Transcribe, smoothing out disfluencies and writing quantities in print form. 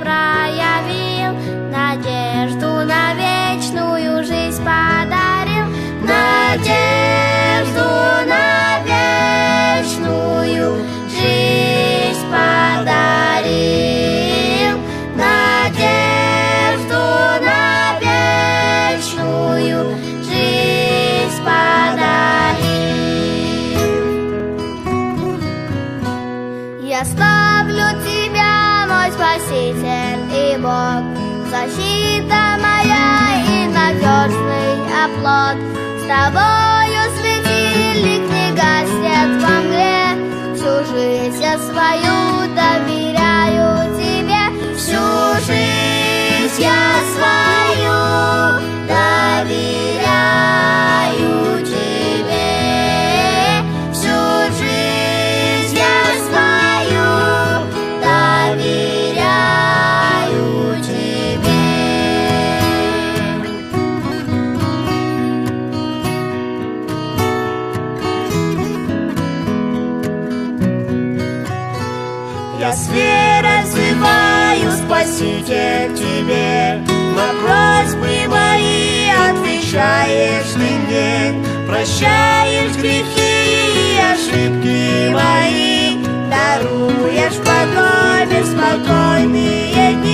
проявил, надежду на вечную жизнь подарил, надежду на вечную жизнь подарил, надежду на вечную жизнь подарил. Я славлю Тебя, мой Спаситель и Бог, защита моя и надежный оплот. С Тобою светильник не гаснет во мгле, всю жизнь я свою доверяю Тебе, всю жизнь я свою доверяю Тебе, всю жизнь я свою доверяю Тебе. Я с верой взываю, Спаситель, к Тебе, на просьбы мои отвечаешь Ты мне, прощаешь грехи и ошибки мои, даруешь покой, беспокойные дни.